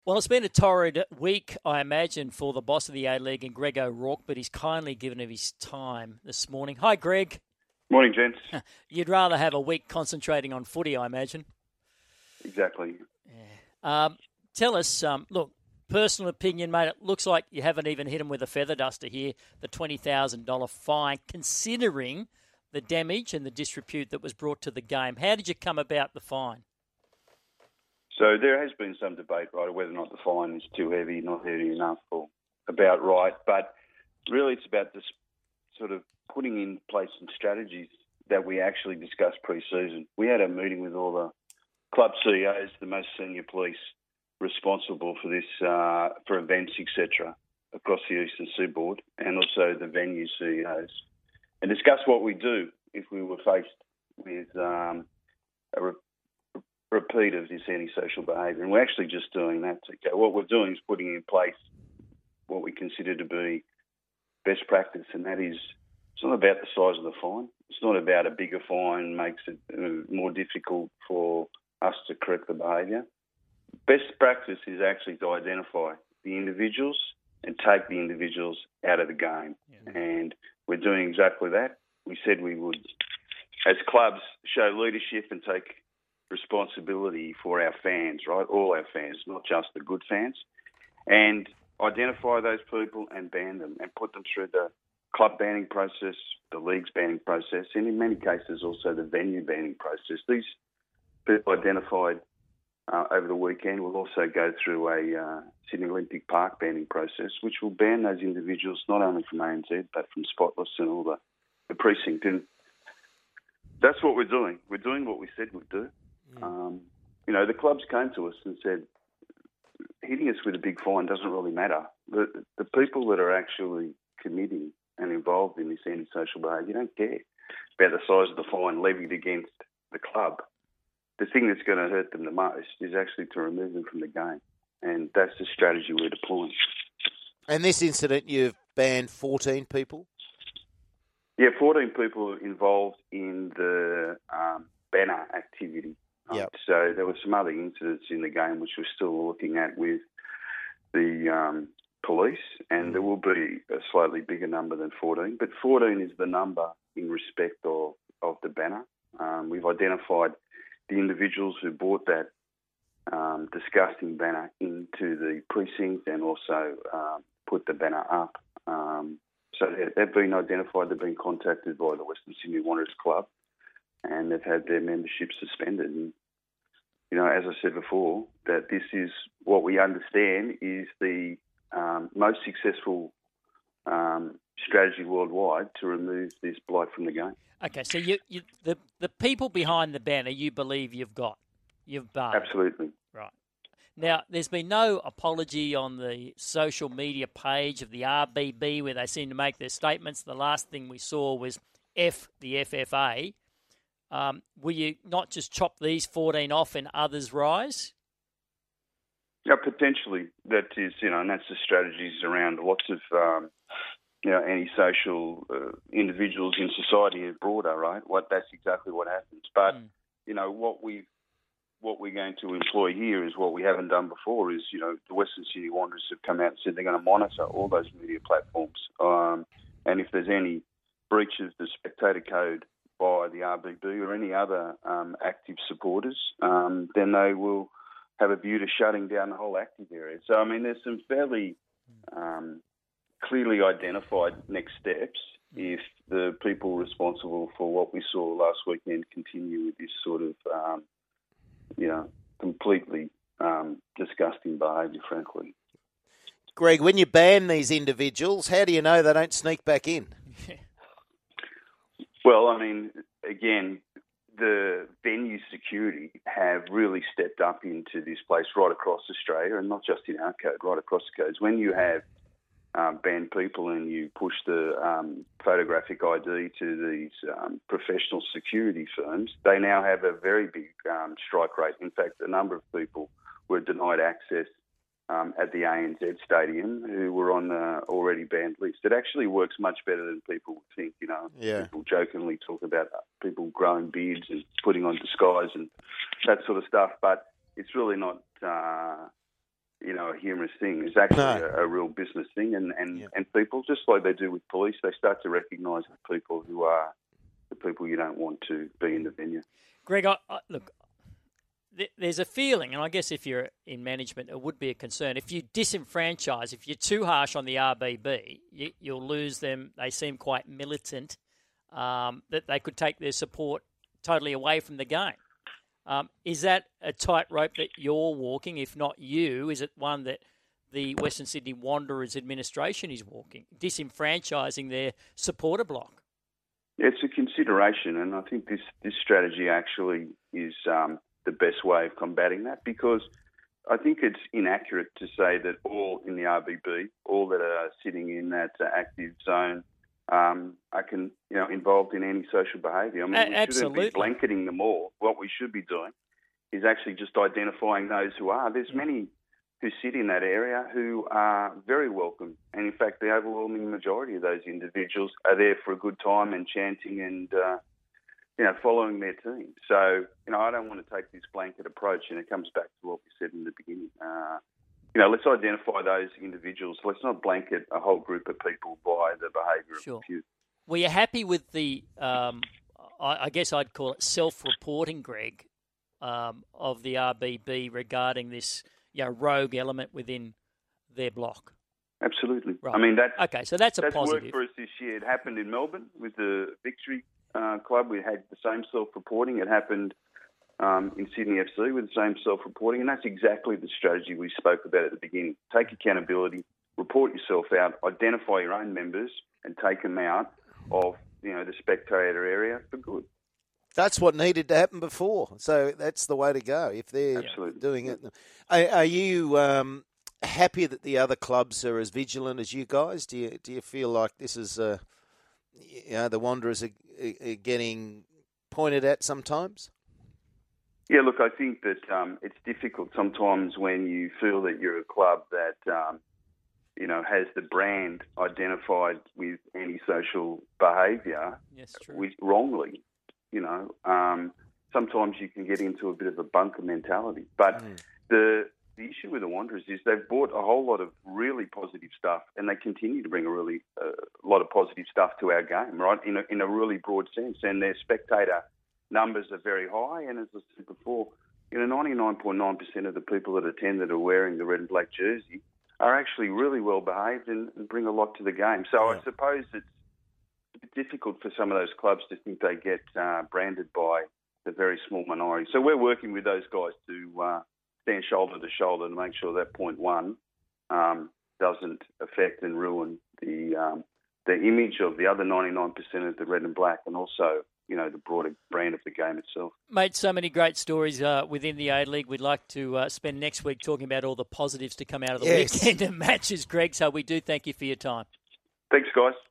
Well, it's been a torrid week, I imagine, for the boss of the A-League and Greg O'Rourke, but he's kindly given of his time this morning. Hi, Greg. Morning, gents. You'd rather have a week concentrating on footy, I imagine. Exactly. Tell us, look, personal opinion, mate, it looks like you haven't even hit him with a feather duster here, the $20,000 fine, considering the damage and the disrepute that was brought to the game. How did you come about the fine? So there has been some debate, right, whether or not the fine is too heavy, not heavy enough, or about right. But really it's about this sort of putting in place some strategies that we actually discussed pre-season. We had a meeting with all the club CEOs, the most senior police responsible for this, for events, etc., across the Eastern Seaboard, and also the venue CEOs, and discuss what we do if we were faced with a repeat of this antisocial behaviour. And we're actually just doing that. Okay, what we're doing is putting in place what we consider to be best practice, and that is, it's not about the size of the fine. It's not about a bigger fine makes it more difficult for us to correct the behaviour. Best practice is actually to identify the individuals and take the individuals out of the game. Yeah. And we're doing exactly that. We said we would, as clubs, show leadership and take responsibility for our fans, right? All our fans, not just the good fans, and identify those people and ban them and put them through the club banning process, the league's banning process, and in many cases also the venue banning process. These people identified over the weekend will also go through a Sydney Olympic Park banning process, which will ban those individuals not only from ANZ but from Spotless and all the precinct. And that's what we're doing. We're doing what we said we'd do. The clubs came to us and said, hitting us with a big fine doesn't really matter. The people that are actually committing and involved in this antisocial behaviour don't care about the size of the fine levied against the club. The thing that's going to hurt them the most is actually to remove them from the game. And that's the strategy we're deploying. And this incident, you've banned 14 people? Yeah, 14 people involved in the banner activity. Yep. So there were some other incidents in the game which we're still looking at with the police, and there will be a slightly bigger number than 14. But 14 is the number in respect of the banner. We've identified the individuals who brought that disgusting banner into the precinct and also put the banner up. So they've been identified, they've been contacted by the Western Sydney Wanderers Club, and they've had their membership suspended. And, as I said before, that this is what we understand is the most successful strategy worldwide to remove this blight from the game. Okay, so the people behind the banner you believe you've barred. Absolutely. Right. Now, there's been no apology on the social media page of the RBB where they seem to make their statements. The last thing we saw was F the FFA. Will you not just chop these 14 off and others rise? Yeah, potentially. That is, and that's the strategies around lots of, antisocial individuals in society is broader, right? That's exactly what happens. But, what we're going to employ here is what we haven't done before is, the Western Sydney Wanderers have come out and said they're going to monitor all those media platforms. And if there's any breach of the spectator code by the RBB or any other active supporters, then they will have a view to shutting down the whole active area. So, there's some fairly clearly identified next steps if the people responsible for what we saw last weekend continue with this sort of, completely disgusting behaviour, frankly. Greg, when you ban these individuals, how do you know they don't sneak back in? Well, again, the venue security have really stepped up into this place right across Australia, and not just in our code, right across the codes. When you have banned people and you push the photographic ID to these professional security firms, they now have a very big strike rate. In fact, a number of people were denied access at the ANZ Stadium who were on the already banned list. It actually works much better than people would think, Yeah. People jokingly talk about people growing beards and putting on disguise and that sort of stuff, but it's really not a humorous thing. It's actually a real business thing, and people, just like they do with police, they start to recognise the people who are the people you don't want to be in the venue. Greg, look, there's a feeling, and I guess if you're in management, it would be a concern. If you disenfranchise, if you're too harsh on the RBB, you'll lose them. They seem quite militant, that they could take their support totally away from the game. Is that a tightrope that you're walking? If not you, is it one that the Western Sydney Wanderers administration is walking, disenfranchising their supporter block? It's a consideration, and I think this strategy actually is the best way of combating that, because I think it's inaccurate to say that all in the RBB, all that are sitting in that active zone, are involved in any social behaviour. I mean, we shouldn't be blanketing them all. What we should be doing is actually just identifying those who are. There's many who sit in that area who are very welcome. And in fact, the overwhelming majority of those individuals are there for a good time and chanting and, following their team. So, I don't want to take this blanket approach, and it comes back to what we said in the beginning. Let's identify those individuals. Let's not blanket a whole group of people by the behaviour of a few. Were you happy with the, I guess I'd call it self-reporting, Greg, of the RBB regarding this rogue element within their block? Absolutely. Right. I mean, that's a positive. Worked for us this year. It happened in Melbourne with the Victory Club. We had the same self-reporting. It happened in Sydney FC with the same self-reporting, and that's exactly the strategy we spoke about at the beginning. Take accountability, report yourself out, identify your own members, and take them out of the spectator area for good. That's what needed to happen before, so that's the way to go if they're doing it. Are you happy that the other clubs are as vigilant as you guys? Do you feel like this is the Wanderers are getting pointed at sometimes? Yeah, look, I think that it's difficult sometimes when you feel that you're a club that has the brand identified with antisocial behaviour, wrongly. Sometimes you can get into a bit of a bunker mentality. But the issue with the Wanderers is they've brought a whole lot of really positive stuff, and they continue to bring a lot of positive stuff to our game, right, in a really broad sense. And their spectator numbers are very high, and as I said before, 99.9% of the people that attend that are wearing the red and black jersey are actually really well behaved and bring a lot to the game. So I suppose it's difficult for some of those clubs to think they get branded by the very small minority. So we're working with those guys to stand shoulder to shoulder to make sure that point one doesn't affect and ruin the image of the other 99% of the red and black, and also the broader brand of the game itself. Mate, so many great stories within the A-League. We'd like to spend next week talking about all the positives to come out of the weekend and matches, Greg. So we do thank you for your time. Thanks, guys.